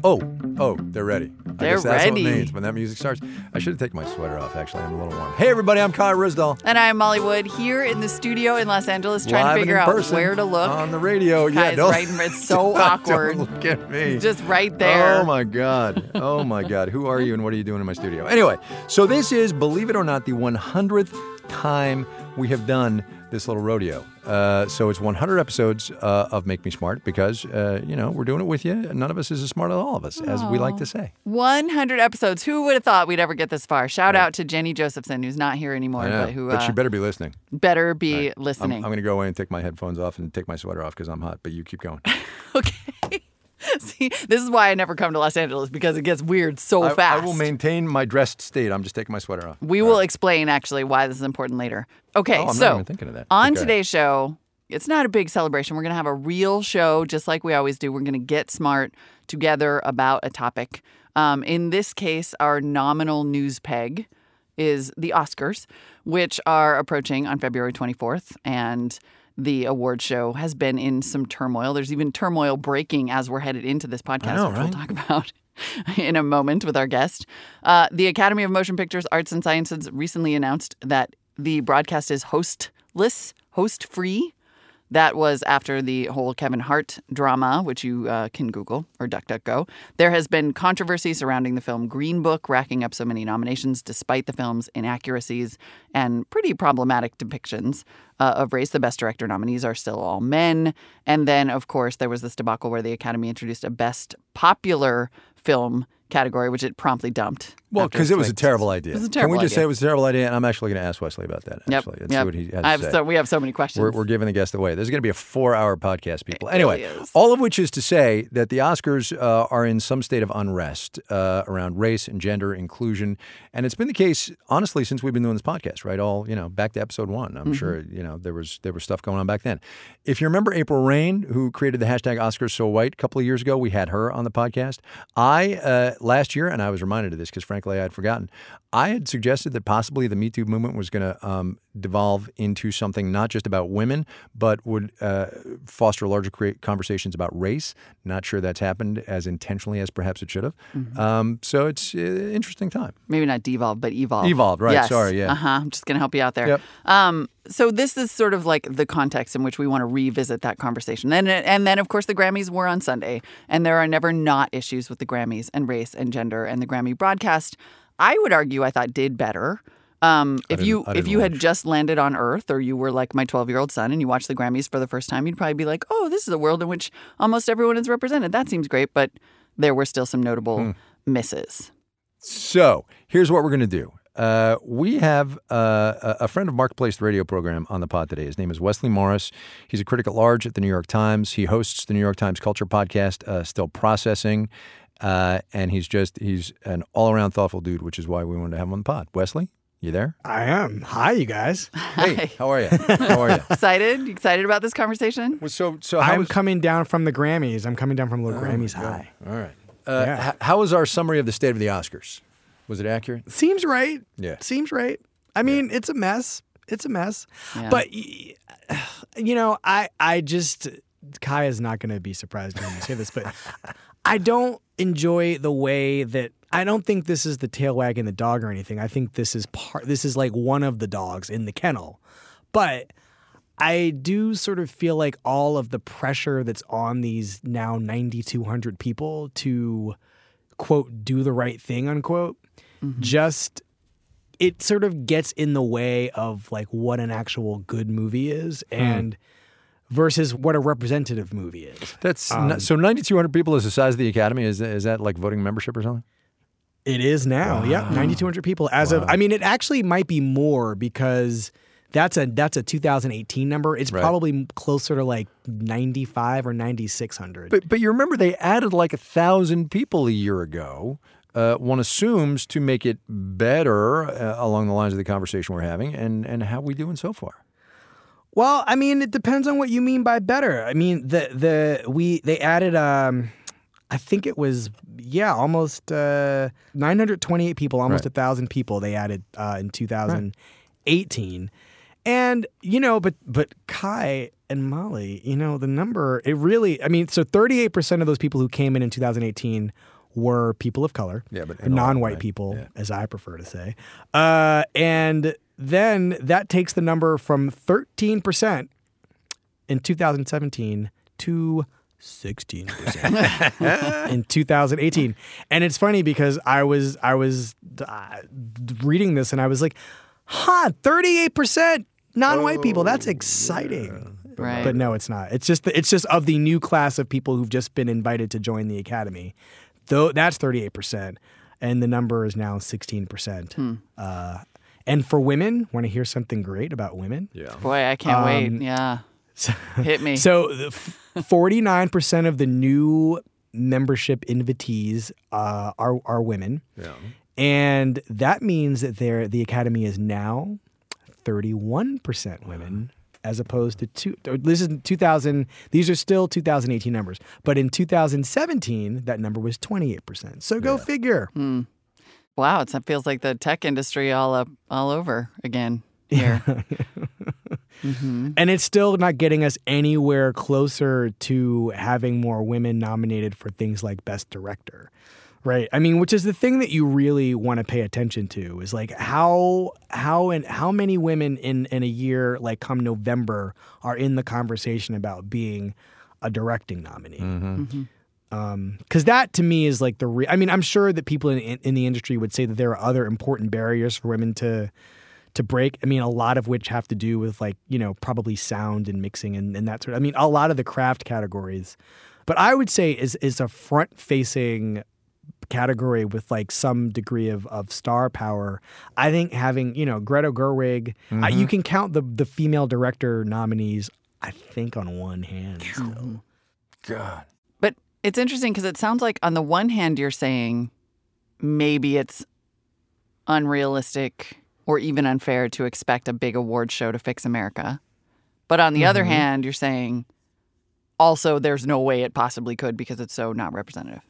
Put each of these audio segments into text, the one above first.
Oh, they're ready. I guess that's what it means when that music starts. I should have taken my sweater off, actually. I'm a little warm. Hey, everybody, I'm Kai Ryssdal. And I'm Molly Wood here in the studio in Los Angeles trying Live to figure and in out person where to look. on the radio. Kai's it's so awkward. Don't look at me. Just right there. Oh, my God. Oh, my God. Who are you and what are you doing in my studio? Anyway, so this is, believe it or not, the 100th time we have done this little rodeo. So it's 100 episodes of Make Me Smart because, we're doing it with you. None of us is as smart as all of us, as we like to say. 100 episodes. Who would have thought we'd ever get this far? Shout out to Jenny Josephson, who's not here anymore. But she better be listening. Better be listening. I'm going to go away and take my headphones off and take my sweater off because I'm hot, but you keep going. Okay. See, this is why I never come to Los Angeles, because it gets weird so fast. I will maintain my dressed state. I'm just taking my sweater off. We will explain, actually, why this is important later. Okay, I'm not even thinking of that. On today's show, it's not a big celebration. We're going to have a real show, just like we always do. We're going to get smart together about a topic. In this case, our nominal news peg is the Oscars, which are approaching on February 24th, and the award show has been in some turmoil. There's even turmoil breaking as we're headed into this podcast, which we'll talk about in a moment with our guest. The Academy of Motion Pictures Arts and Sciences recently announced that the broadcast is host-free. That was after the whole Kevin Hart drama, which you can Google or DuckDuckGo. There has been controversy surrounding the film Green Book, racking up so many nominations despite the film's inaccuracies and pretty problematic depictions of race. The Best Director nominees are still all men. And then, of course, there was this debacle where the Academy introduced a Best Popular Film category, which it promptly dumped. Well, because it was a terrible idea. It was a terrible idea. Can we just say it was a terrible idea? And I'm actually going to ask Wesley about that, actually. Yep. See what he has to say. We have so many questions. We're giving the guest away. This is going to be a 4-hour podcast, people. It Anyway, really is. all of which is to say that the Oscars are in some state of unrest around race and gender inclusion. And it's been the case, honestly, since we've been doing this podcast, right? All, back to episode 1. I'm sure, there was stuff going on back then. If you remember April Rain, who created the hashtag OscarsSoWhite a couple of years ago, we had her on the podcast. Last year, and I was reminded of this because, frankly, I had forgotten, I had suggested that possibly the Me Too movement was going to devolve into something not just about women, but would foster larger conversations about race. Not sure that's happened as intentionally as perhaps it should have. So it's an interesting time. Maybe not devolve, but evolve. Evolved, right. Yes. Sorry, yeah. I'm just going to help you out there. Yep. So this is sort of like the context in which we want to revisit that conversation. And then, of course, the Grammys were on Sunday, and there are never not issues with the Grammys and race and gender, and the Grammy broadcast, I would argue, I thought did better. If you had just landed on Earth, or you were like my 12-year-old son and you watched the Grammys for the first time, you'd probably be like, oh, this is a world in which almost everyone is represented. That seems great. But there were still some notable misses. So here's what we're going to do. We have a friend of Marketplace, the radio program, on the pod today. His name is Wesley Morris. He's a critic at large at the New York Times. He hosts the New York Times culture podcast, Still Processing. And he's an all-around thoughtful dude, which is why we wanted to have him on the pod. Wesley, you there? I am. Hi, you guys. Hey, how are you? How are you? Excited? You excited about this conversation? So I'm coming down from the Grammys. I'm coming down from a little Grammys high. All right. How was our summary of the state of the Oscars? Was it accurate? Seems right. Yeah. Seems right. I mean, it's a mess. It's a mess. Yeah. But, I just, Kai is not going to be surprised when you say this, but I don't enjoy the way that, I don't think this is the tail wagging the dog or anything. I think this is like one of the dogs in the kennel. But I do sort of feel like all of the pressure that's on these now 9,200 people to, quote, do the right thing, unquote, just, it sort of gets in the way of like what an actual good movie is and versus what a representative movie is. That's so 9,200 people is the size of the Academy. Is that like voting membership or something? It is now. Wow. Yeah, 9,200 people as of. I mean, it actually might be more because that's a 2018 number. It's probably closer to like 95 or 9,600. But you remember they added like 1,000 people a year ago. One assumes to make it better along the lines of the conversation we're having, and how we doing so far. Well, I mean, it depends on what you mean by better. I mean, they added I think it was almost 928 people, almost 1,000 people they added in 2018. And but Kai, And Molly, the number, it really, I mean, so 38% of those people who came in 2018 were people of color, but non-white people, as I prefer to say. And then that takes the number from 13% in 2017 to 16% in 2018. And it's funny because I was reading this and I was like, 38% non-white people. That's exciting. Right. But no, it's not. It's just of the new class of people who've just been invited to join the academy. Though that's 38%, and the number is now 16%. And for women, want to hear something great about women? Yeah. Boy, I can't wait. Yeah. Hit me. So 49% of the new membership invitees are women. Yeah. And that means that the academy is now 31% women, as opposed to this is 2000. These are still 2018 numbers, but in 2017 that number was 28%. So go figure. Wow, it feels like the tech industry all over again here. And it's still not getting us anywhere closer to having more women nominated for things like Best Director. Right. I mean, which is the thing that you really want to pay attention to is like how many women in a year, like come November, are in the conversation about being a directing nominee. Because that to me is like I mean, I'm sure that people in the industry would say that there are other important barriers for women to break. I mean, a lot of which have to do with like, probably sound and mixing and that sort of, I mean, a lot of the craft categories. But I would say is a front facing category with like some degree of star power. I think having, Greta Gerwig, you can count the female director nominees, I think, on one hand. Still. God. But it's interesting because it sounds like on the one hand you're saying maybe it's unrealistic or even unfair to expect a big award show to fix America. But on the other hand, you're saying also there's no way it possibly could because it's so not representative.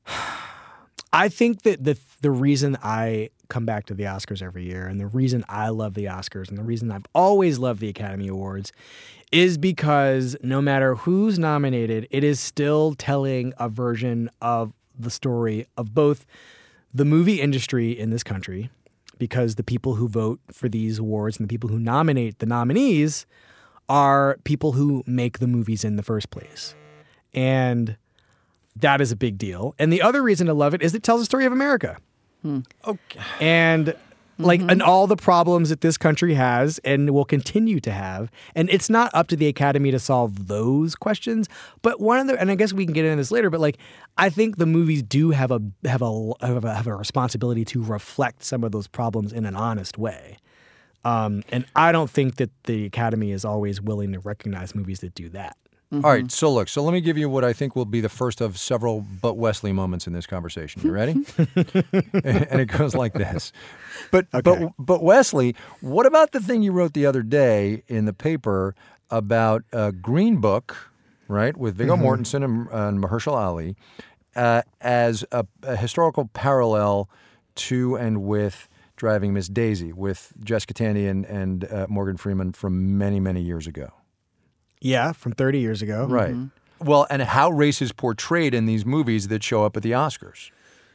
I think that the reason I come back to the Oscars every year and the reason I love the Oscars and the reason I've always loved the Academy Awards is because no matter who's nominated, it is still telling a version of the story of both the movie industry in this country, because the people who vote for these awards and the people who nominate the nominees are people who make the movies in the first place. And that is a big deal. And the other reason to love it is it tells the story of America. Okay. And and all the problems that this country has and will continue to have. And it's not up to the Academy to solve those questions. But and I guess we can get into this later, but like, I think the movies do have a responsibility to reflect some of those problems in an honest way. And I don't think that the Academy is always willing to recognize movies that do that. All right, so let me give you what I think will be the first of several but Wesley moments in this conversation. You ready? And it goes like this. But Wesley, what about the thing you wrote the other day in the paper about Green Book, right, with Viggo Mortensen and Mahershala Ali, as a historical parallel to and with Driving Miss Daisy with Jessica Tandy and Morgan Freeman from many, many years ago? Yeah, from 30 years ago. Right. Well, and how race is portrayed in these movies that show up at the Oscars.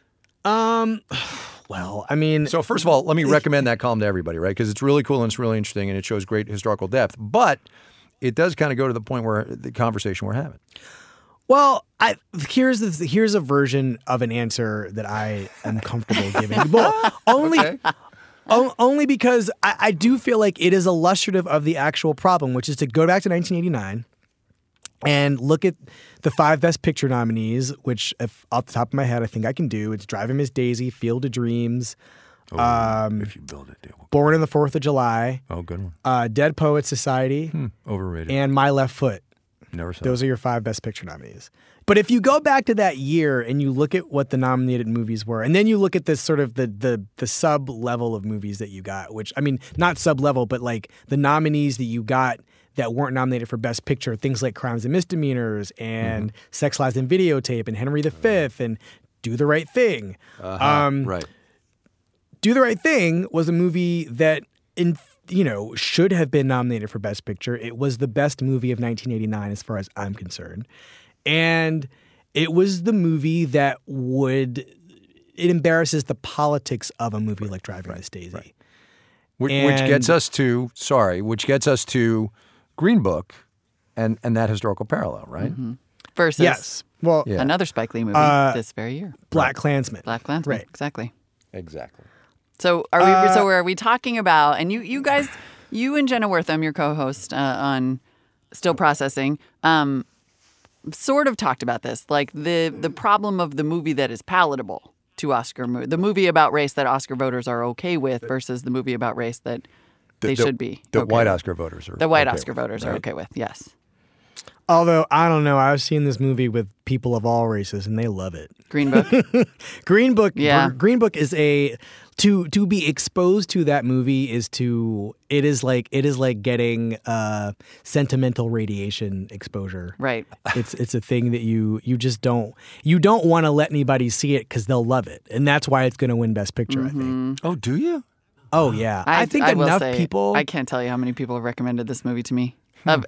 Well, I mean... So first of all, let me recommend that column to everybody, right? Because it's really cool and it's really interesting and it shows great historical depth. But it does kind of go to the point where the conversation we're having. Well, here's a version of an answer that I am comfortable giving. Well, only because I do feel like it is illustrative of the actual problem, which is to go back to 1989 and look at the 5 Best Picture nominees, which, if off the top of my head, I think I can do. It's Driving Miss Daisy, Field of Dreams, if you build it, Born on the 4th of July. Oh, good one. Dead Poets Society. Overrated. And My Left Foot. Never saw Those are your 5 Best Picture nominees. But if you go back to that year and you look at what the nominated movies were, and then you look at this sort of the sub-level of movies that you got, which, I mean, not sub-level, but like the nominees that you got that weren't nominated for Best Picture, things like Crimes and Misdemeanors and Sex, Lies, and Videotape and Henry V and Do the Right Thing. Right. Do the Right Thing was a movie that should have been nominated for Best Picture. It was the best movie of 1989 as far as I'm concerned. And it was the movie that it embarrasses the politics of a movie like Driving Miss Daisy. Right. Which gets us to Green Book and that historical parallel, right? Mm-hmm. Versus another Spike Lee movie this very year. BlacKkKlansman. BlacKkKlansman, right. Exactly. So are we talking about, and you guys, you and Jenna Wortham, your co-host on Still Processing, sort of talked about this, like the problem of the movie that is palatable to Oscar, the movie about race that Oscar voters are okay with versus the movie about race that they should be. The white Oscar voters are. The white okay Oscar with, voters right? are okay with, yes. Although, I don't know, I've seen this movie with people of all races and they love it. Green Book? Green Book. Yeah. Green Book is to be exposed to that movie it is like getting sentimental radiation exposure. Right. It's a thing that you just don't want to let anybody see it because they'll love it, and that's why it's going to win Best Picture. I think. Oh, do you? Oh yeah, I think will enough say, people. I can't tell you how many people have recommended this movie to me.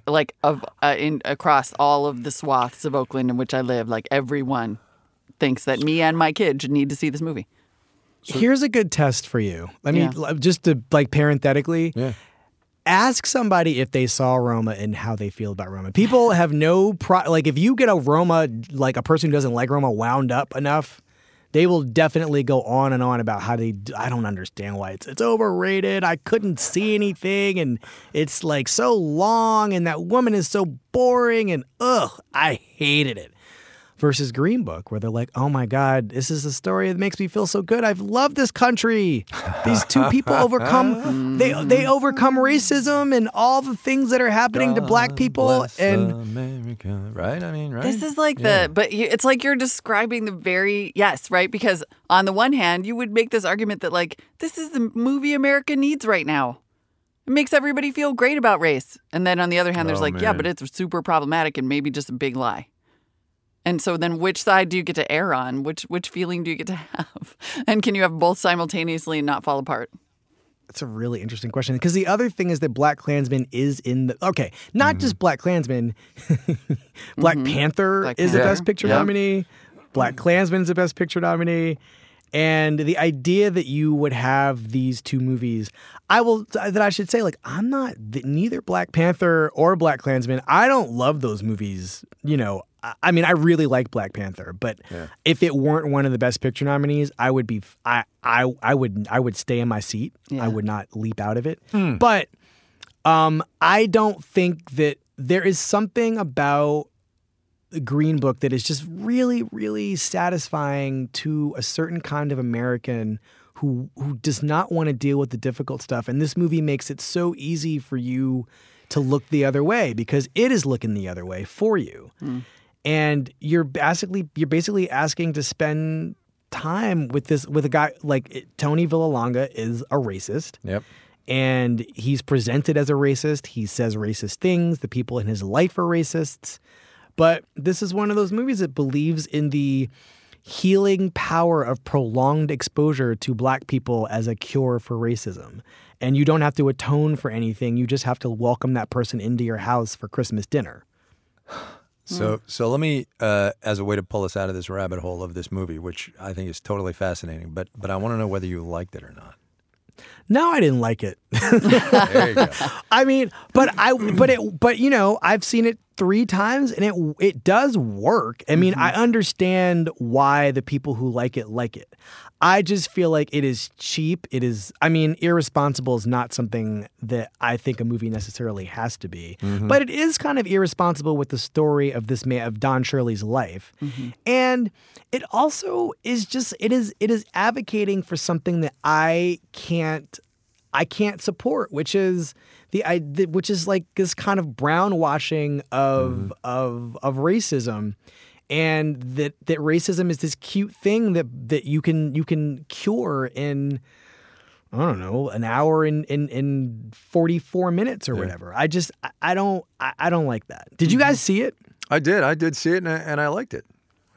Across all of the swaths of Oakland in which I live, like everyone thinks that me and my kid need to see this movie. Here's a good test for you. Just to parenthetically, ask somebody if they saw Roma and how they feel about Roma. People have no if you get a Roma, like a person who doesn't like Roma, wound up enough, they will definitely go on and on about how I don't understand why it's overrated. I couldn't see anything, and it's like so long, and that woman is so boring, and I hated it. Versus Green Book, where they're like, oh my God, this is a story that makes me feel so good. I've loved this country. These two people overcome they overcome racism and all the things that are happening to black people. And America, right? I mean, right? This is like it's like you're describing right? Because on the one hand, you would make this argument that like, this is the movie America needs right now. It makes everybody feel great about race. And then on the other hand, there's but it's super problematic and maybe just a big lie. And so then which side do you get to err on? Which feeling do you get to have? And can you have both simultaneously and not fall apart? That's a really interesting question. Because the other thing is that BlacKkKlansman is in the... not just BlacKkKlansman. Black Panther is a Best Picture nominee. BlacKkKlansman is a Best Picture nominee. And the idea that you would have these two movies... I should say, I'm not... Neither Black Panther or BlacKkKlansman, I don't love those movies, I mean, I really like Black Panther, but if it weren't one of the Best Picture nominees, I would be I would stay in my seat. Yeah. I would not leap out of it. But I don't think that there is something about the Green Book that is just really, really satisfying to a certain kind of American who does not want to deal with the difficult stuff. And this movie makes it so easy for you to look the other way because it is looking the other way for you. And you're basically asking to spend time with a guy like Tony Villalonga is a racist. Yep. And he's presented as a racist. He says racist things. The people in his life are racists. But this is one of those movies that believes in the healing power of prolonged exposure to black people as a cure for racism. And you don't have to atone for anything. You just have to welcome that person into your house for Christmas dinner. So let me, as a way to pull us out of this rabbit hole of this movie, which I think is totally fascinating, but I want to know whether you liked it or not. No, I didn't like it. There you go. I mean, but I've seen it 3 times and it does work. I mean, I understand why the people who like it like it. I just feel like it is cheap. Irresponsible is not something that I think a movie necessarily has to be. But it is kind of irresponsible with the story of this man, of Don Shirley's life. And it also is just, it is advocating for something that I can't support, which is like this kind of brown washing of racism. And that racism is this cute thing that you can cure in, I don't know, an hour in 44 minutes or whatever. I don't like that. Did you guys see it? I did see it and I liked it.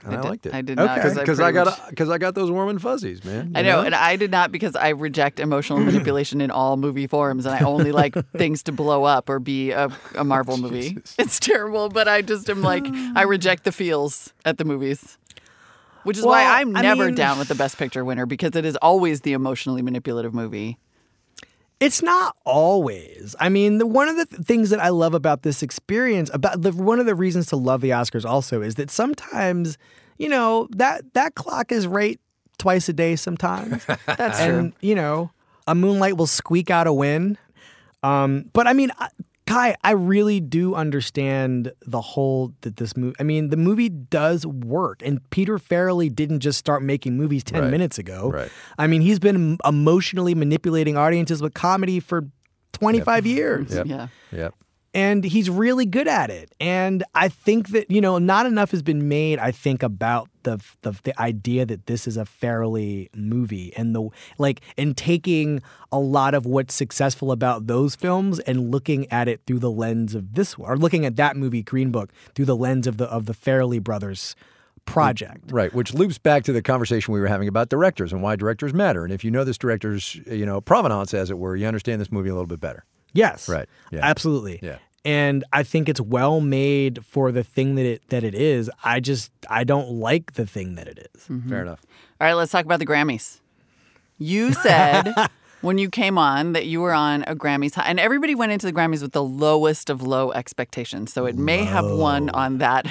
and I liked it. I did not because I got those warm and fuzzies, man. I know, and I did not because I reject emotional manipulation in all movie forms, and I only like things to blow up or be a Marvel movie. It's terrible, but I just am like, I reject the feels at the movies. Which is why I'm never down with the Best Picture winner, because it is always the emotionally manipulative movie. It's not always. I mean, one of the things that I love about this experience, one of the reasons to love the Oscars also, is that sometimes, you know, that clock is right twice a day sometimes. That's true. And, you know, a Moonlight will squeak out a win. But I mean, Kai, I really do understand this movie. I mean, the movie does work, and Peter Farrelly didn't just start making movies 10 minutes ago. Right. I mean, he's been emotionally manipulating audiences with comedy for 25 years. Yep. Yeah. Yep. And he's really good at it. And I think that, you know, not enough has been made, I think, about the idea that this is a Farrelly movie and taking a lot of what's successful about those films and looking at it through the lens of this one, or looking at that movie, Green Book, through the lens of the Farrelly brothers project. Right, which loops back to the conversation we were having about directors and why directors matter. And if you know this director's, you know, provenance, as it were, you understand this movie a little bit better. Yes. Right. Yeah. Absolutely. Yeah. And I think it's well made for the thing that it is. I don't like the thing that it is. Mm-hmm. Fair enough. All right, let's talk about the Grammys. You said when you came on that you were on a Grammys high, and everybody went into the Grammys with the lowest of low expectations. So it may have won on that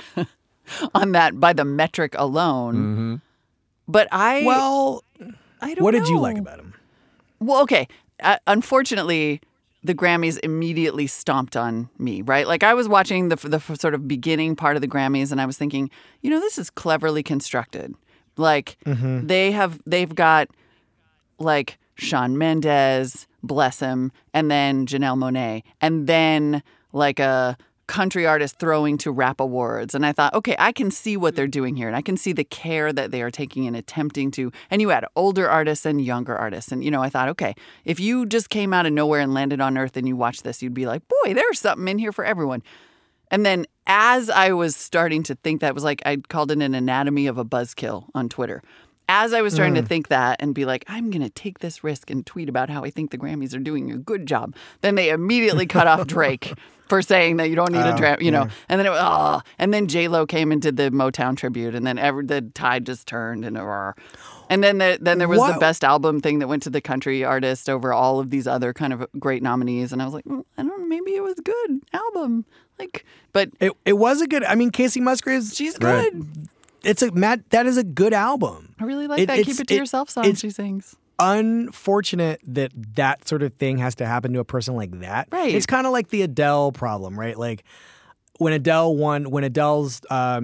by the metric alone. Mm-hmm. But I don't what know. did you like about him? Well, okay. Unfortunately, the Grammys immediately stomped on me, right? Like I was watching the sort of beginning part of the Grammys, and I was thinking, you know, this is cleverly constructed. Like they've got like Shawn Mendes, bless him, and then Janelle Monáe, and then like a country artist throwing to rap awards. And I thought, okay, I can see what they're doing here. And I can see the care that they are taking in attempting to, and you had older artists and younger artists. And, you know, I thought, okay, if you just came out of nowhere and landed on Earth and you watched this, you'd be like, boy, there's something in here for everyone. And then as I was starting to think that, was like, I called it an anatomy of a buzzkill on Twitter. As I was starting to think that and be like, I'm going to take this risk and tweet about how I think the Grammys are doing a good job, then they immediately cut off Drake for saying that you don't need a draft, you know. And then and then J-Lo came and did the Motown tribute, and then the tide just turned, and then there was the best album thing that went to the country artist over all of these other kind of great nominees, and I was like, I don't know, maybe it was a good album, like, but it was a good. I mean, Casey Musgraves, she's good. Right. That is a good album. I really like that "Keep It to Yourself" song she sings. Unfortunate that sort of thing has to happen to a person like that. Right. It's kind of like the Adele problem, right? Like when Adele's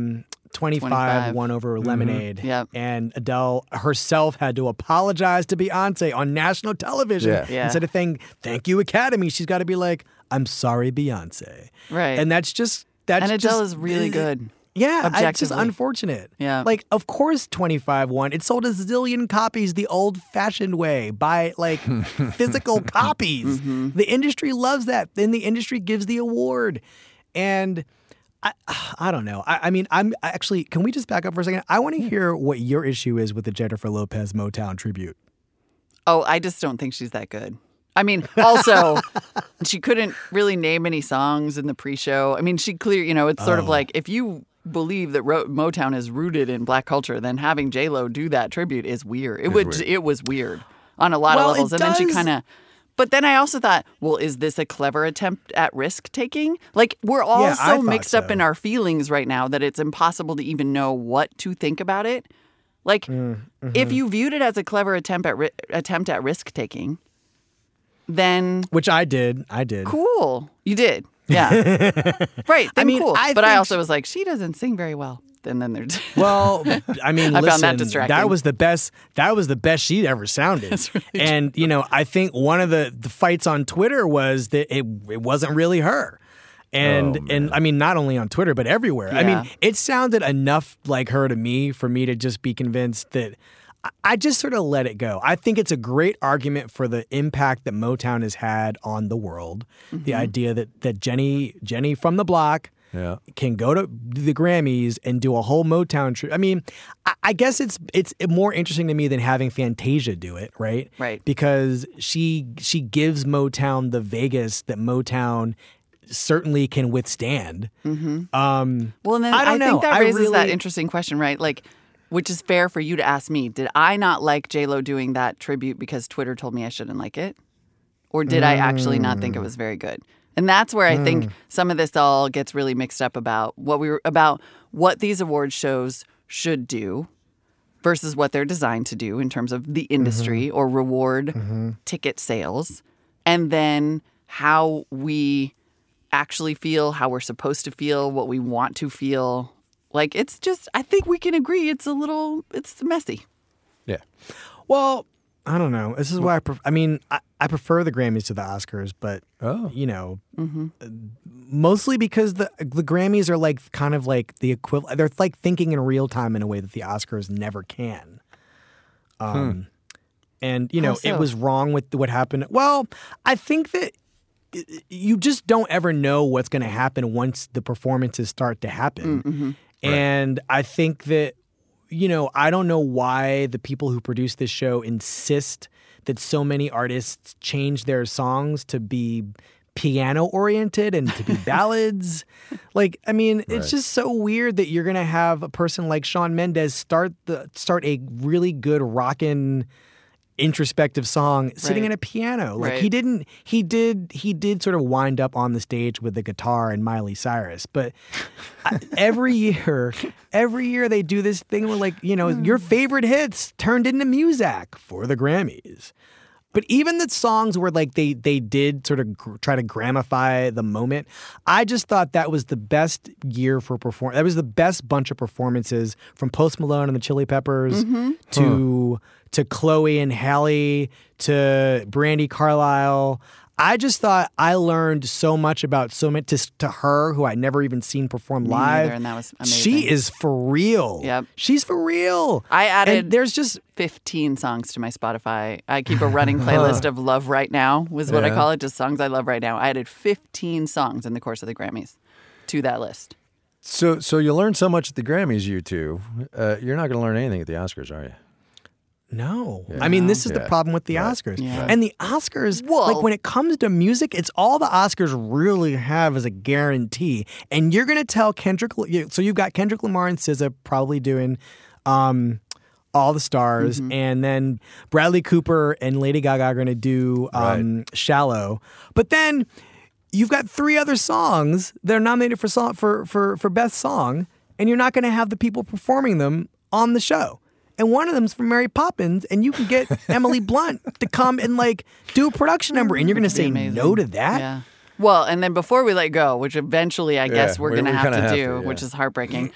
25 won over Lemonade, Yep. and Adele herself had to apologize to Beyonce on national television. Yeah. Instead of saying, "Thank you, Academy," she's got to be like, "I'm sorry, Beyonce." Right. And that's Adele is really good. Yeah, it's just Objectively. unfortunate. Yeah. Like, of course 25 won. It sold a zillion copies the old-fashioned way, by, like, physical copies. The industry loves that. Then the industry gives the award. And I don't know. I mean, I'm actually, can we just back up for a second? I want to hear what your issue is with the Jennifer Lopez Motown tribute. Oh, I just don't think she's that good. I mean, also, she couldn't really name any songs in the pre-show. I mean, it's sort of like, if you believe that Motown is rooted in black culture, then having J-Lo do that tribute is weird. It was weird on a lot of levels. And then she kind of... But then I also thought, well, is this a clever attempt at risk-taking? Like, we're all so mixed up in our feelings right now that it's impossible to even know what to think about it. Like, if you viewed it as a clever attempt at risk-taking, then... Which I did. Cool. You did. Yeah. Right. Then cool. But I also was like, she doesn't sing very well. And then there's... Well, I mean, I found that distracting. That was the best she'd ever sounded. That's really and, you know, I think one of the fights on Twitter was that it wasn't really her. And I mean, not only on Twitter, but everywhere. Yeah. I mean, it sounded enough like her to me for me to just be convinced that I just sort of let it go. I think it's a great argument for the impact that Motown has had on the world. The idea that Jenny from the block can go to the Grammys and do a whole Motown trip. I mean, I guess it's more interesting to me than having Fantasia do it, right? Right. Because she gives Motown the Vegas that Motown certainly can withstand. Mm-hmm. Well, and then I don't know. think that I raises that really- interesting question, right? Like, which is fair for you to ask me. Did I not like J-Lo doing that tribute because Twitter told me I shouldn't like it? Or did I actually not think it was very good? And that's where I think some of this all gets really mixed up about what these award shows should do versus what they're designed to do in terms of the industry or reward ticket sales, and then how we actually feel, how we're supposed to feel, what we want to feel. Like, it's just, I think we can agree it's messy. Yeah. Well, I don't know. This is why I prefer the Grammys to the Oscars, but mostly because the Grammys are like kind of like the equivalent. They're like thinking in real time in a way that the Oscars never can. And How so? it was wrong with what happened. Well, I think that you just don't ever know what's going to happen once the performances start to happen. And I think that, I don't know why the people who produce this show insist that so many artists change their songs to be piano oriented and to be ballads. Like, I mean, it's just so weird that you're going to have a person like Shawn Mendes start a really good rockin' introspective song sitting in a piano. Like he did sort of wind up on the stage with the guitar and Miley Cyrus. But every year they do this thing where, like, your favorite hits turned into Muzak for the Grammys. But even the songs where, like, they did sort of try to gramify the moment, I just thought that was the best year for perform. That was the best bunch of performances, from Post Malone and the Chili Peppers to Chloe and Halle to Brandi Carlile. I just thought I learned so much about to her, who I'd never even seen perform live. Neither, and that was amazing. She is for real. Yep. She's for real. I added And there's just 15 songs to my Spotify. I keep a running playlist of Love Right Now, was what I call it, just songs I love right now. I added 15 songs in the course of the Grammys to that list. So you learned so much at the Grammys, you two. You're not going to learn anything at the Oscars, are you? No. I mean, this is the problem with the Oscars. Yeah. And the Oscars, Whoa. like, when it comes to music, it's all the Oscars really have as a guarantee. And you're going to tell so you've got Kendrick Lamar and SZA probably doing All the Stars, and then Bradley Cooper and Lady Gaga are going to do Shallow. But then you've got 3 other songs that are nominated for Best Song, and you're not going to have the people performing them on the show. And one of them's from Mary Poppins, and you can get Emily Blunt to come and, like, do a production number, and you're going to say no to that? Yeah. Well, and then before we let go, which eventually I guess we're going to have to do, yeah. which is heartbreaking,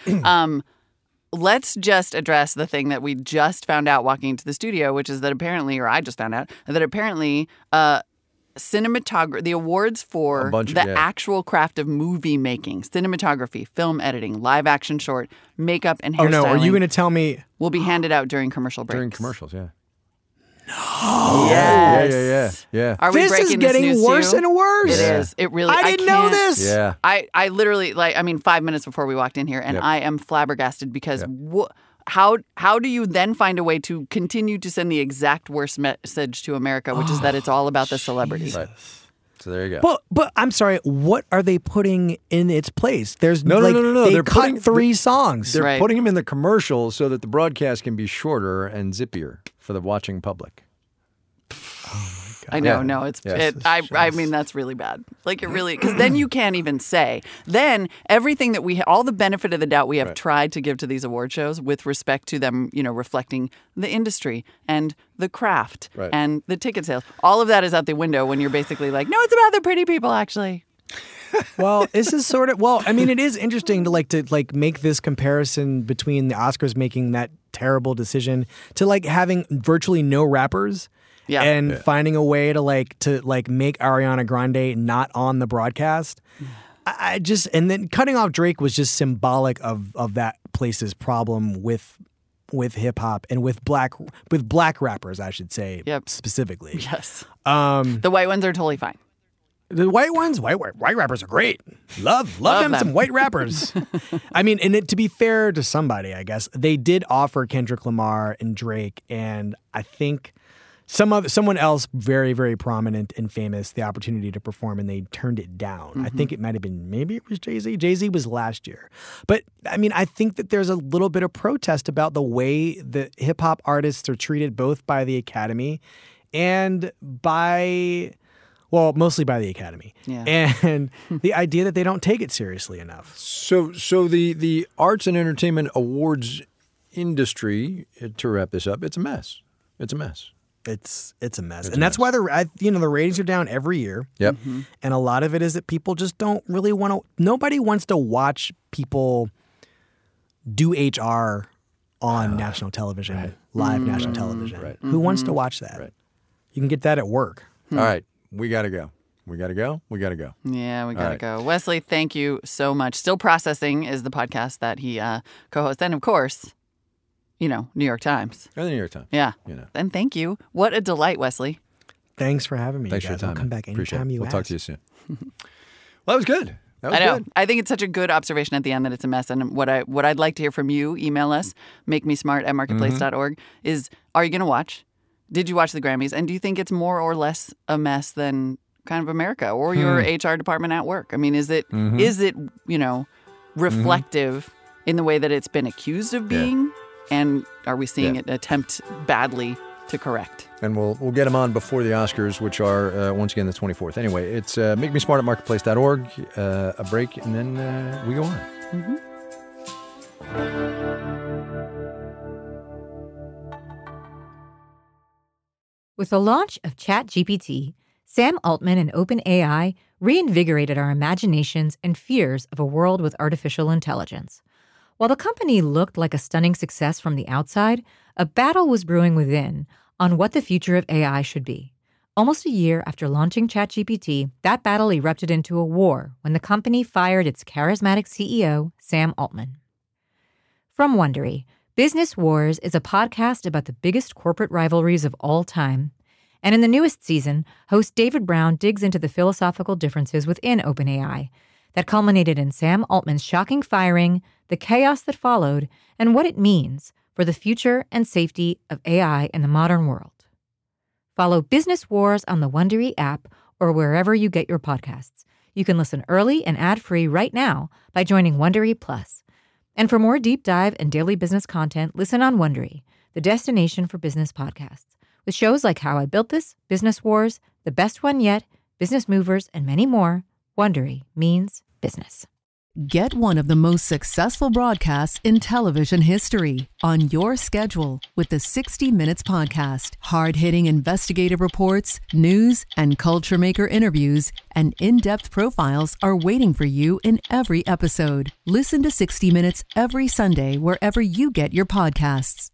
let's just address the thing that we just found out walking into the studio, which is that apparently, or I just found out, that apparently cinematography, the awards for actual craft of movie making, cinematography, film editing, live action short, makeup, and hairstyling. Oh, no. Are you going to tell me? Will be handed out during commercial breaks. During commercials, yeah. No. Yes. Yeah. Are we This breaking is getting this news worse too? and worse. It is. It really. I didn't know can't- this. Yeah. I literally, 5 minutes before we walked in here, and I am flabbergasted because how do you then find a way to continue to send the exact worst message to America, which is that it's all about the celebrity? Right. So there you go. But I'm sorry, what are they putting in its place? There's No. They They're cut putting 3 songs. They're Right. putting them in the commercials so that the broadcast can be shorter and zippier for the watching public. I know, Yeah. no, it's Yes. I mean that's really bad. Like it really, because then you can't even say. Then everything that all the benefit of the doubt we have tried to give to these award shows with respect to them, reflecting the industry and the craft and the ticket sales, all of that is out the window when you're basically like, no, it's about the pretty people actually. Well, this is sort of I mean, it is interesting to make this comparison between the Oscars making that terrible decision to having virtually no rappers. Yeah. And finding a way to make Ariana Grande not on the broadcast. And then cutting off Drake was just symbolic of that place's problem with hip hop and with black rappers, I should say, specifically. Yes. The white ones are totally fine. The white ones, white rappers are great. Love them some white rappers. I mean, and to be fair to somebody, I guess, they did offer Kendrick Lamar and Drake, and I think someone else very, very prominent and famous the opportunity to perform, and they turned it down. I think it might have been, maybe it was Jay-Z. Jay-Z was last year. But, I mean, I think that there's a little bit of protest about the way that hip-hop artists are treated both by the Academy and mostly by the Academy. Yeah. And the idea that they don't take it seriously enough. So the Arts and Entertainment Awards industry, to wrap this up, it's a mess. It's a mess. It's a mess. And that's why the ratings are down every year. Yep. And a lot of it is that people just don't really want to, nobody wants to watch people do HR on national television, live national television. Right. Who wants to watch that? Right. You can get that at work. All right. We got to go. We got to go. Yeah, we got to go. Wesley, thank you so much. Still Processing is the podcast that he co-hosts. And, of course, New York Times. And the New York Times. Yeah. And thank you. What a delight, Wesley. Thanks for having me. Thanks for your time. I'll come back anytime you ask. We'll talk to you soon. Well, that was good. I know. Good. I think it's such a good observation at the end that it's a mess. And what I'd like to hear from you, email us, makemesmart@marketplace.org, is are you going to watch? Did you watch the Grammys? And do you think it's more or less a mess than kind of America or your HR department at work? I mean, is it reflective in the way that it's been accused of being? Yeah. And are we seeing it attempt badly to correct? And we'll get them on before the Oscars, which are, once again, the 24th. Anyway, it's makemesmart@marketplace.org, a break, and then we go on. Mm-hmm. With the launch of ChatGPT, Sam Altman and OpenAI reinvigorated our imaginations and fears of a world with artificial intelligence. While the company looked like a stunning success from the outside, a battle was brewing within on what the future of AI should be. Almost a year after launching ChatGPT, that battle erupted into a war when the company fired its charismatic CEO, Sam Altman. From Wondery, Business Wars is a podcast about the biggest corporate rivalries of all time. And in the newest season, host David Brown digs into the philosophical differences within OpenAI that culminated in Sam Altman's shocking firing, the chaos that followed, and what it means for the future and safety of AI in the modern world. Follow Business Wars on the Wondery app or wherever you get your podcasts. You can listen early and ad-free right now by joining Wondery Plus. And for more deep dive and daily business content, listen on Wondery, the destination for business podcasts, with shows like How I Built This, Business Wars, The Best One Yet, Business Movers, and many more. Wondery means business. Get one of the most successful broadcasts in television history on your schedule with the 60 Minutes Podcast. Hard-hitting investigative reports, news, and culture maker interviews, and in-depth profiles are waiting for you in every episode. Listen to 60 Minutes every Sunday wherever you get your podcasts.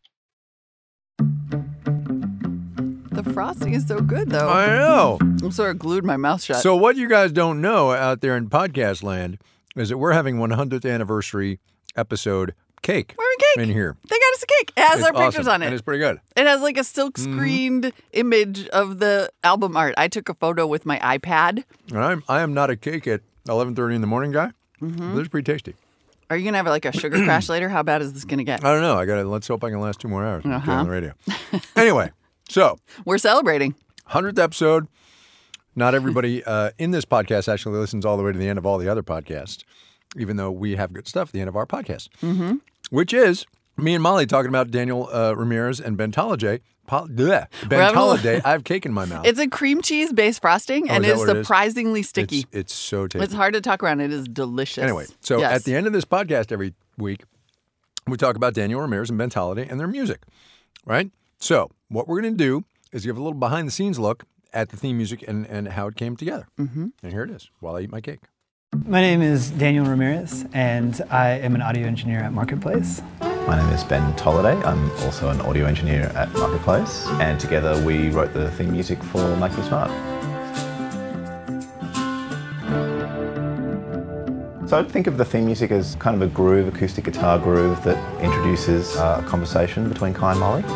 The frosting is so good, though. I know. I'm sort of glued my mouth shut. So what you guys don't know out there in podcast land is that we're having 100th anniversary episode cake. We're having cake in here. They got us a cake. It has our pictures on it. And it's pretty good. It has like a silk screened image of the album art. I took a photo with my iPad. And I am not a cake at 11:30 in the morning guy. Mm-hmm. This is pretty tasty. Are you going to have like a sugar crash later? How bad is this going to get? I don't know. Let's hope I can last 2 more hours on the radio. Anyway, so. We're celebrating. 100th episode. Not everybody in this podcast actually listens all the way to the end of all the other podcasts, even though we have good stuff at the end of our podcast, which is me and Molly talking about Daniel Ramirez and Bentolide. Bentolide. I have cake in my mouth. It's a cream cheese-based frosting, and it's surprisingly sticky. It's so tasty. It's hard to talk around. It is delicious. Anyway, so at the end of this podcast every week, we talk about Daniel Ramirez and Bentolide and their music, right? So what we're going to do is give a little behind-the-scenes look at the theme music and how it came together. Mm-hmm. And here it is, while I eat my cake. My name is Daniel Ramirez, and I am an audio engineer at Marketplace. My name is Ben Tolliday. I'm also an audio engineer at Marketplace, and together we wrote the theme music for Make Me Smart. So I'd think of the theme music as kind of a groove, acoustic guitar groove that introduces a conversation between Kai and Molly.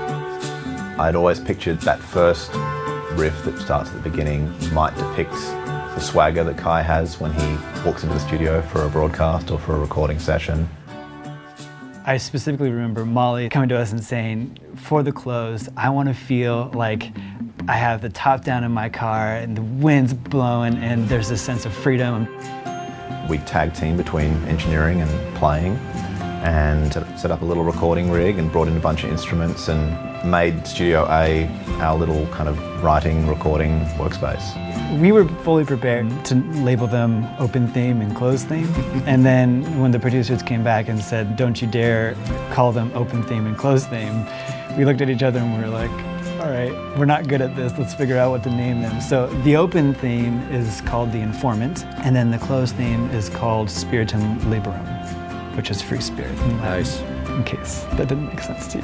I'd always pictured that first riff that starts at the beginning might depict the swagger that Kai has when he walks into the studio for a broadcast or for a recording session. I specifically remember Molly coming to us and saying, for the close, I want to feel like I have the top down in my car and the wind's blowing and there's a sense of freedom. We tag team between engineering and playing and set up a little recording rig and brought in a bunch of instruments and made Studio A our little kind of writing, recording workspace. We were fully prepared to label them open theme and closed theme. And then when the producers came back and said, don't you dare call them open theme and closed theme, we looked at each other and we were like, all right, we're not good at this. Let's figure out what to name them. So the open theme is called The Informant, and then the closed theme is called Spiritum Liberum, which is free spirit in Latin, Nice. in case that didn't make sense to you.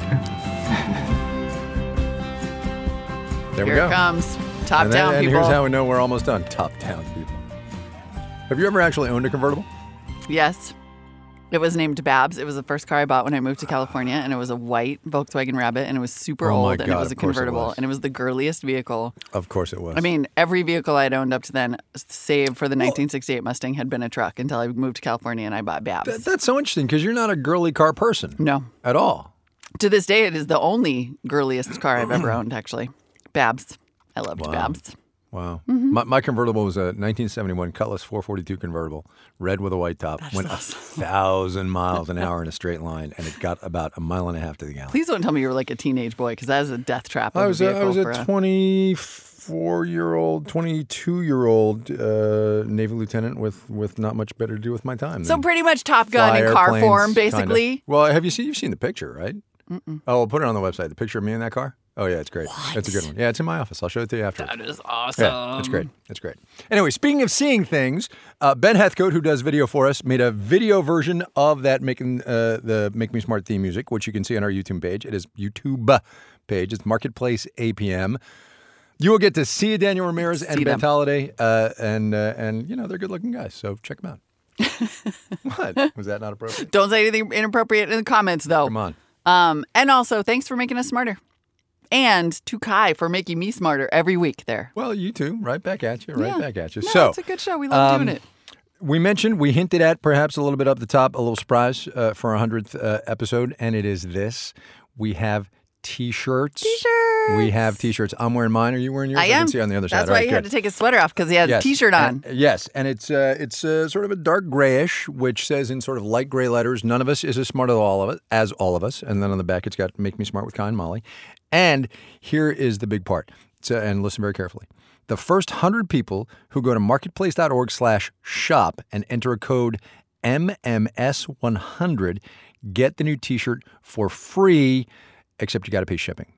There we Here go. it comes. Top And down, people. here's how we know we're almost done. Top down, people. Have you ever actually owned a convertible? Yes. It was named Babs. It was the first car I bought when I moved to California, and it was a white Volkswagen Rabbit, and it was super Oh my old, and it God, was a of course it convertible, was. and it was the girliest vehicle. Of course it was. I mean, every vehicle I'd owned up to then, save for the 1968 Mustang, had been a truck until I moved to California and I bought Babs. That's so interesting because you're not a girly car person. No. At all. To this day, it is the only girliest car I've ever owned, actually. Babs. I loved Babs. Wow. Mm-hmm. My convertible was a 1971 Cutlass 442 convertible, red with a white top. Went 1,000 miles an hour in a straight line, and it got about a mile and a half to the gallon. Please don't tell me you were like a teenage boy, because that is a death trap of I a was vehicle. a for 24-year-old, 22-year-old Navy lieutenant with not much better to do with my time. So than pretty much Top Gun fly in car airplanes, form, kinda. basically. Well, you've seen the picture, right? Oh, we'll put it on the website. The picture of me in that car. Oh yeah, it's great. That's a good one. Yeah, it's in my office. I'll show it to you after. That is awesome. Yeah, it's great. It's great. Anyway, speaking of seeing things, Ben Heathcote, who does video for us, made a video version of that making the Make Me Smart theme music, which you can see on our YouTube page. It is YouTube page. It's Marketplace APM. You will get to see Daniel Ramirez and Ben Tolliday, and they're good-looking guys. So check them out. What was that not appropriate? Don't say anything inappropriate in the comments, though. Come on. And also, thanks for making us smarter. And to Kai for making me smarter every week there. Well, you too. Right back at you. Yeah. Back at you. No, So it's a good show. We love doing it. we hinted at perhaps a little bit up the top, a little surprise for our 100th episode, and it is this. We have T-shirts. We have T-shirts. I'm wearing mine. Are you wearing yours? I am. can see on the other side. That's why All right, he had good. to take his sweater off, because he has Yes. a T-shirt on. Yes, and it's sort of a dark grayish, which says in sort of light gray letters, "None of us is as smart as all of us." And then on the back, it's got "Make Me Smart with Kai and Molly." And here is the big part. So, and listen very carefully. The first 100 people who go to marketplace.org/shop and enter a code MMS100 get the new T-shirt for free. Except you got to pay shipping.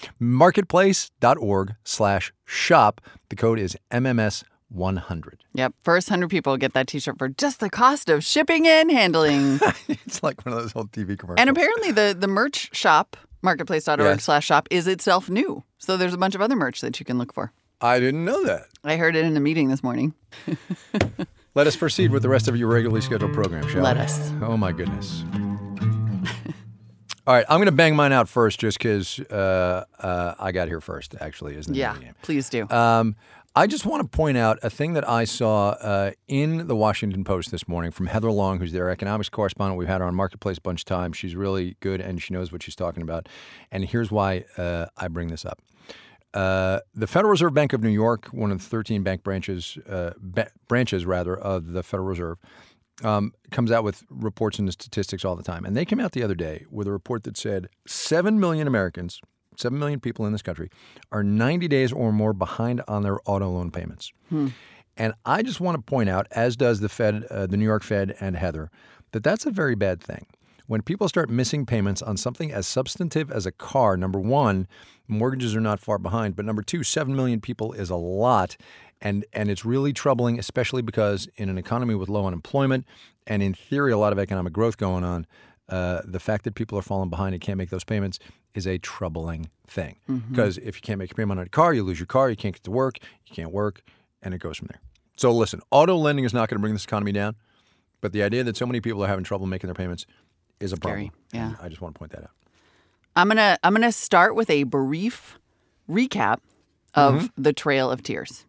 Marketplace.org/shop. The code is MMS100. Yep. First 100 people get that T-shirt for just the cost of shipping and handling. It's like one of those old TV commercials. And apparently the merch shop, marketplace.org/shop, is itself new. So there's a bunch of other merch that you can look for. I didn't know that. I heard it in a meeting this morning. Let us proceed with the rest of your regularly scheduled program, shall we? Let us. Oh, my goodness. All right, I'm going to bang mine out first just because I got here first, actually, isn't it? Yeah, please do. I just want to point out a thing that I saw in the Washington Post this morning from Heather Long, who's their economics correspondent. We've had her on Marketplace a bunch of times. She's really good, and she knows what she's talking about. And here's why I bring this up. The Federal Reserve Bank of New York, one of the 13 bank branches of the Federal Reserve, comes out with reports and statistics all the time. And they came out the other day with a report that said 7 million Americans, 7 million people in this country, are 90 days or more behind on their auto loan payments. And I just want to point out, as does the Fed, the New York Fed and Heather, that that's a very bad thing. When people start missing payments on something as substantive as a car, number one, mortgages are not far behind. But number two, 7 million people is a lot. And it's really troubling, especially because in an economy with low unemployment and in theory a lot of economic growth going on, the fact that people are falling behind and can't make those payments is a troubling thing. Because if you can't make a payment on a car, you lose your car, you can't get to work, you can't work, and it goes from there. So listen, auto lending is not going to bring this economy down, but the idea that so many people are having trouble making their payments is a problem. Yeah. And I just want to point that out. I'm gonna start with a brief recap of the Trail of Tears,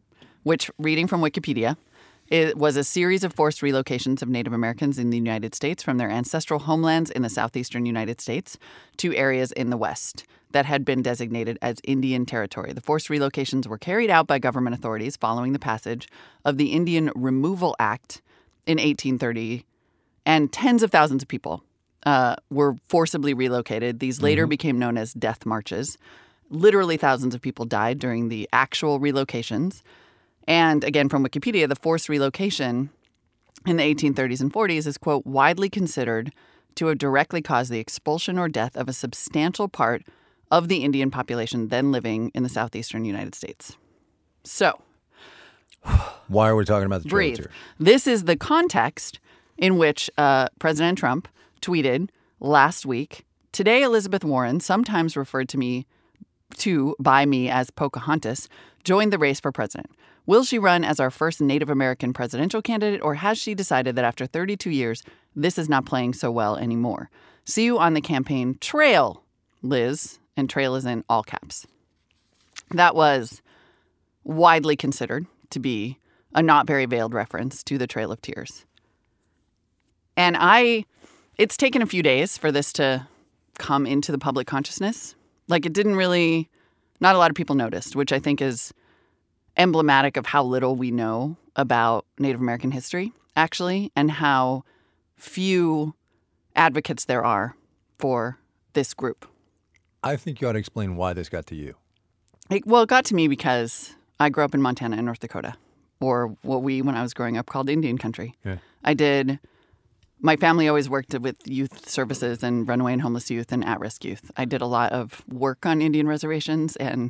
which, reading from Wikipedia, it was a series of forced relocations of Native Americans in the United States from their ancestral homelands in the southeastern United States to areas in the West that had been designated as Indian Territory. The forced relocations were carried out by government authorities following the passage of the Indian Removal Act in 1830, and tens of thousands of people were forcibly relocated. These later became known as death marches. Literally thousands of people died during the actual relocations. And again, from Wikipedia, the forced relocation in the 1830s and 40s is, quote, widely considered to have directly caused the expulsion or death of a substantial part of the Indian population then living in the southeastern United States. So, why are we talking about the Trail of breathe. Tears? This is the context in which President Trump tweeted last week, "Today, Elizabeth Warren, sometimes referred by me as Pocahontas, joined the race for president. Will she run as our first Native American presidential candidate, or has she decided that after 32 years, this is not playing so well anymore? See you on the campaign trail, Liz," and trail is in all caps. That was widely considered to be a not very veiled reference to the Trail of Tears. And it's taken a few days for this to come into the public consciousness. Like, it didn't really, not a lot of people noticed, which I think is emblematic of how little we know about Native American history, actually, and how few advocates there are for this group. I think you ought to explain why this got to you. It got to me because I grew up in Montana and North Dakota, or what when I was growing up, called Indian country. Yeah. My family always worked with youth services and runaway and homeless youth and at-risk youth. I did a lot of work on Indian reservations, and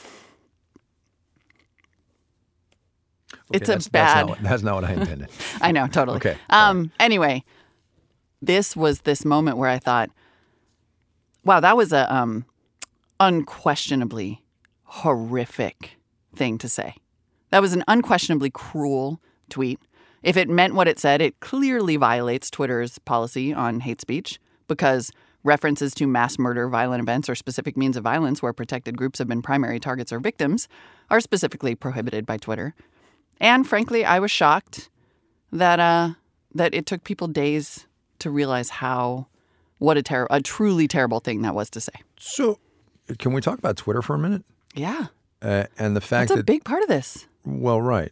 it's bad... That's not what I intended. I know, totally. Okay. Anyway, this was this moment where I thought, wow, that was a unquestionably horrific thing to say. That was an unquestionably cruel tweet. If it meant what it said, it clearly violates Twitter's policy on hate speech, because references to mass murder, violent events, or specific means of violence where protected groups have been primary targets or victims are specifically prohibited by Twitter. And frankly, I was shocked that it took people days to realize what a truly terrible thing that was to say. So, can we talk about Twitter for a minute? Yeah. And the fact That's a big part of this. Well, right.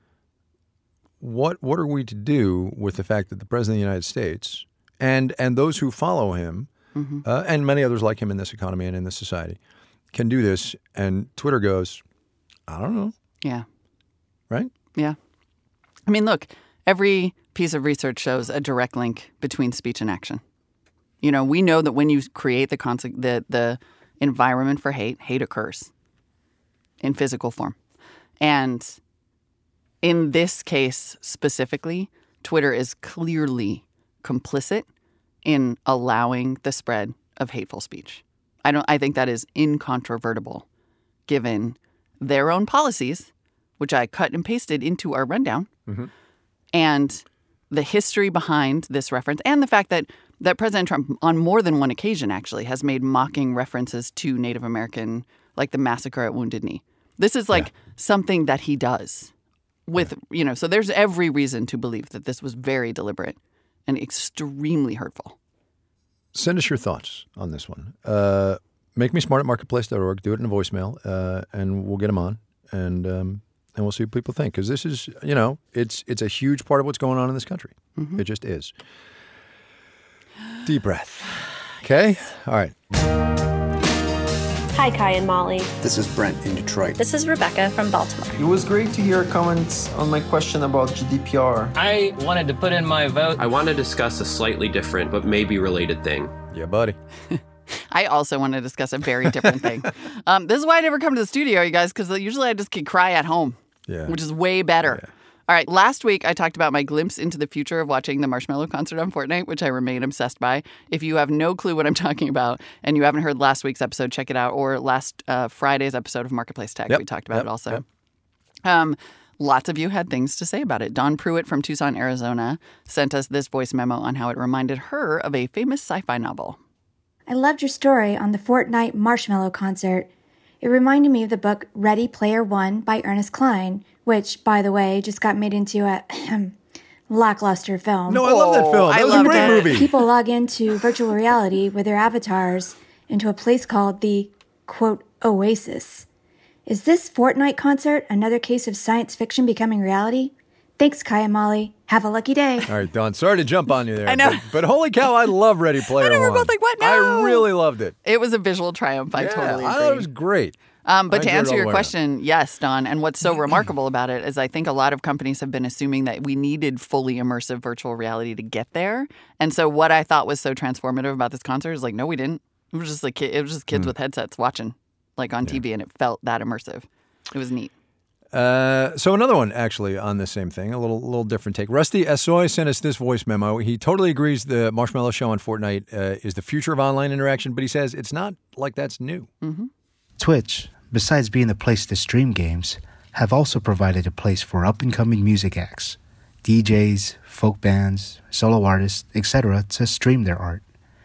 What are we to do with the fact that the President of the United States and those who follow him, and many others like him in this economy and in this society, can do this, and Twitter goes, I don't know. Yeah. Right? Yeah. I mean, look, every piece of research shows a direct link between speech and action. You know, we know that when you create the environment for hate occurs in physical form. And in this case specifically, Twitter is clearly complicit in allowing the spread of hateful speech. I think that is incontrovertible, given their own policies, which I cut and pasted into our rundown, and the history behind this reference, and the fact that President Trump, on more than one occasion, actually, has made mocking references to Native American, like the massacre at Wounded Knee. This is something that he does. So there's every reason to believe that this was very deliberate and extremely hurtful. Send us your thoughts on this one. Make me smart at marketplace.org. Do it in a voicemail, and we'll get them on, and we'll see what people think. Because this is, it's a huge part of what's going on in this country. It just is. Deep breath. Okay? All right. Hi, Kai and Molly. This is Brent in Detroit. This is Rebecca from Baltimore. It was great to hear comments on my question about GDPR. I wanted to put in my vote. I want to discuss a slightly different but maybe related thing. Yeah, buddy. I also want to discuss a very different thing. This is why I never come to the studio, you guys, because usually I just can cry at home, which is way better. Yeah. All right, last week I talked about my glimpse into the future of watching the Marshmello concert on Fortnite, which I remain obsessed by. If you have no clue what I'm talking about and you haven't heard last week's episode, check it out, or last Friday's episode of Marketplace Tech. We talked about it also. Lots of you had things to say about it. Dawn Pruitt from Tucson, Arizona, sent us this voice memo on how it reminded her of a famous sci-fi novel. I loved your story on the Fortnite Marshmello concert. It reminded me of the book Ready Player One by Ernest Cline, which, by the way, just got made into a lackluster film. No, I love that film. That was a great movie. People log into virtual reality with their avatars into a place called the, quote, Oasis. Is this Fortnite concert another case of science fiction becoming reality? Thanks, Kai and Molly. Have a lucky day. All right, Dawn, sorry to jump on you there. I know. But holy cow, I love Ready Player One. I know, we're both like, what? No. I really loved it. It was a visual triumph. I totally agree. I thought it was great. But to answer your question, yes, Don. And what's so remarkable about it is I think a lot of companies have been assuming that we needed fully immersive virtual reality to get there. And so what I thought was so transformative about this concert is like, no, we didn't. It was just like kids with headsets watching like on TV, and it felt that immersive. It was neat. So another one, actually, on the same thing, a little different take. Rusty Essoy sent us this voice memo. He totally agrees the Marshmallow Show on Fortnite is the future of online interaction, but he says it's not like that's new. Mm-hmm. Twitch, besides being a place to stream games, have also provided a place for up-and-coming music acts, DJs, folk bands, solo artists, etc. to stream their art.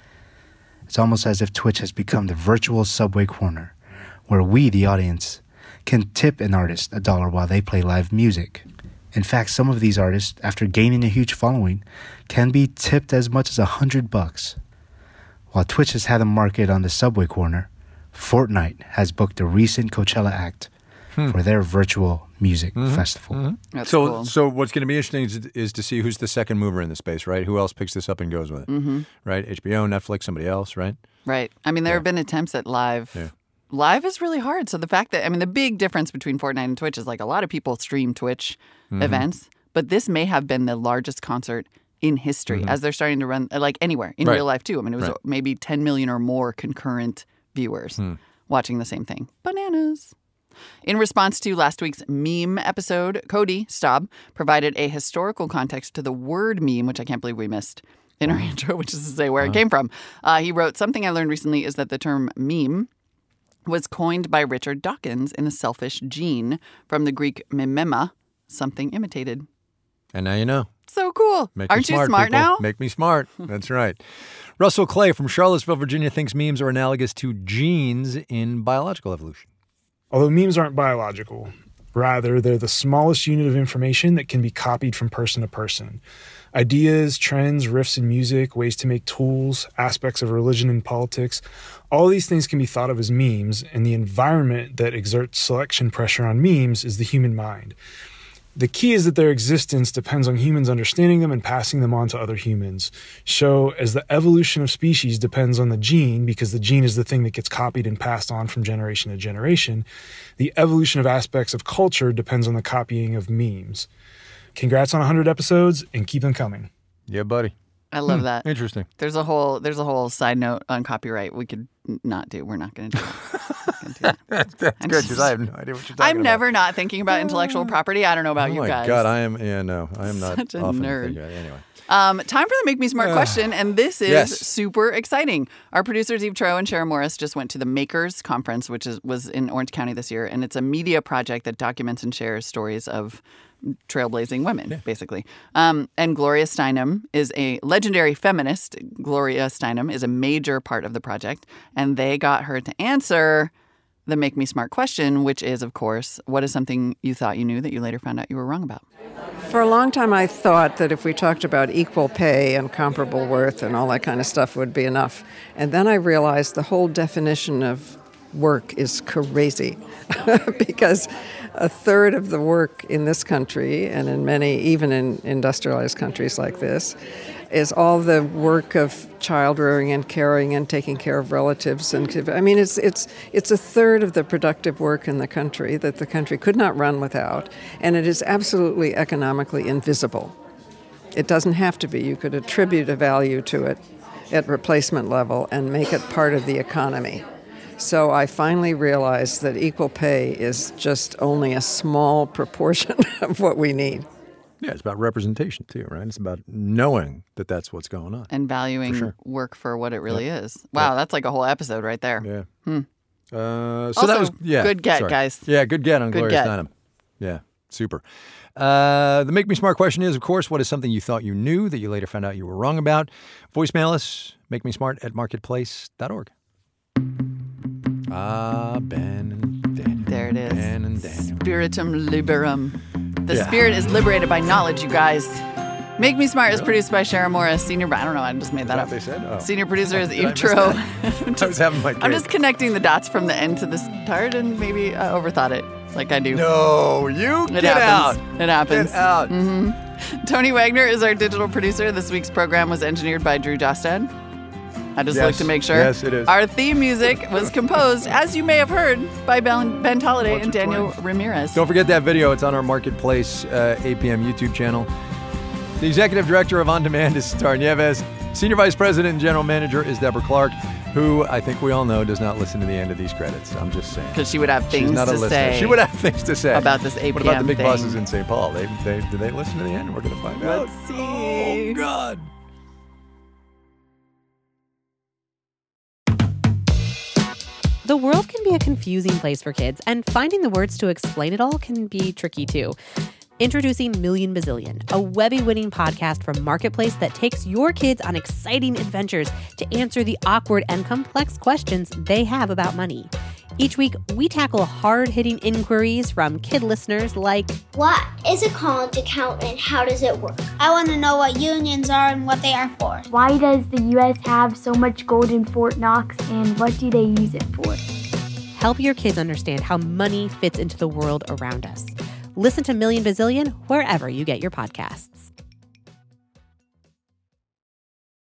It's almost as if Twitch has become the virtual subway corner, where we, the audience, can tip an artist $1 while they play live music. In fact, some of these artists, after gaining a huge following, can be tipped as much as $100. While Twitch has had a market on the subway corner, Fortnite has booked a recent Coachella act for their virtual music festival. Mm-hmm. That's cool. So what's going to be interesting is to see who's the second mover in the space, right? Who else picks this up and goes with it, right? HBO, Netflix, somebody else, right? Right. I mean, there have been attempts at live. Yeah. Live is really hard. So the fact that, I mean, the big difference between Fortnite and Twitch is like a lot of people stream Twitch events, but this may have been the largest concert in history as they're starting to run, like anywhere, in real life too. I mean, it was maybe 10 million or more concurrent viewers watching the same thing. Bananas. In response to last week's meme episode, Cody Staub provided a historical context to the word meme, which I can't believe we missed in our intro, which is to say where it came from. He wrote, something I learned recently is that the term meme was coined by Richard Dawkins in The Selfish Gene from the Greek mimema, something imitated. And now you know. So cool. Aren't you smart people. now? Make me smart. That's right. Russell Clay from Charlottesville, Virginia, thinks memes are analogous to genes in biological evolution. Although memes aren't biological, rather they're the smallest unit of information that can be copied from person to person. Ideas, trends, riffs in music, ways to make tools, aspects of religion and politics, all these things can be thought of as memes, and the environment that exerts selection pressure on memes is the human mind. The key is that their existence depends on humans understanding them and passing them on to other humans. So, as the evolution of species depends on the gene, because the gene is the thing that gets copied and passed on from generation to generation, the evolution of aspects of culture depends on the copying of memes. Congrats on 100 episodes, and keep them coming. Yeah, buddy. I love that. Interesting. There's a whole side note on copyright we could not do. We're not going to do that. That's good, because I have no idea what you're talking about. I'm never not thinking about intellectual property. I don't know about you guys. Oh my God, I am not such a nerd. Anyway. Time for the Make Me Smart question, and this is super exciting. Our producers Eve Troe and Sharon Morris just went to the Makers Conference, which was in Orange County this year, and it's a media project that documents and shares stories of trailblazing women, basically. And Gloria Steinem is a legendary feminist. Gloria Steinem is a major part of the project, and they got her to answer the Make Me Smart question, which is, of course, what is something you thought you knew that you later found out you were wrong about? For a long time, I thought that if we talked about equal pay and comparable worth and all that kind of stuff would be enough. And then I realized the whole definition of work is crazy because a third of the work in this country and in many, even in industrialized countries like this, is all the work of child rearing and caring and taking care of relatives. And I mean, it's a third of the productive work in the country that the country could not run without, and it is absolutely economically invisible. It doesn't have to be. You could attribute a value to it at replacement level and make it part of the economy. So I finally realized that equal pay is just only a small proportion of what we need. Yeah, it's about representation too, right? It's about knowing that that's what's going on. And valuing work for what it really is. Wow, that's like a whole episode right there. Yeah. So also, that was, good get, guys. Yeah, good get on Gloria Steinem. Yeah, super. The Make Me Smart question is, of course, what is something you thought you knew that you later found out you were wrong about? Voicemail us, makemesmart@marketplace.org. Ben and Daniel. There it is. Ben and Daniel. Spiritum liberum. The spirit is liberated by knowledge, you guys. Make Me Smart is produced by Sharon Morris. I don't know, I just made that up. They said? Oh. Senior producer is Did I Eve miss Truro. that? I was having my I'm just connecting the dots from the end to the start and maybe overthought it like I do. No, you It get happens. out. It happens. Get out. Mm-hmm. Tony Wagner is our digital producer. This week's program was engineered by Drew Dostad. I just looked to make sure. Yes, it is. Our theme music was composed, as you may have heard, by Ben Tolliday and Daniel Ramirez. Don't forget that video. It's on our Marketplace 8 p.m. YouTube channel. The executive director of On Demand is Sitar Nieves. Senior vice president and general manager is Deborah Clark, who I think we all know does not listen to the end of these credits. I'm just saying. Because she would have things She's not a to listener. say. She would have things to say. About this 8 What about p.m. the big thing? bosses in St. Paul? Do they listen to the end? We're going to find out. Let's see. Oh, God. The world can be a confusing place for kids, and finding the words to explain it all can be tricky too. Introducing Million Bazillion, a Webby-winning podcast from Marketplace that takes your kids on exciting adventures to answer the awkward and complex questions they have about money. Each week, we tackle hard-hitting inquiries from kid listeners like, what is a college account and how does it work? I want to know what unions are and what they are for. Why does the U.S. have so much gold in Fort Knox and what do they use it for? Help your kids understand how money fits into the world around us. Listen to Million Bazillion wherever you get your podcasts.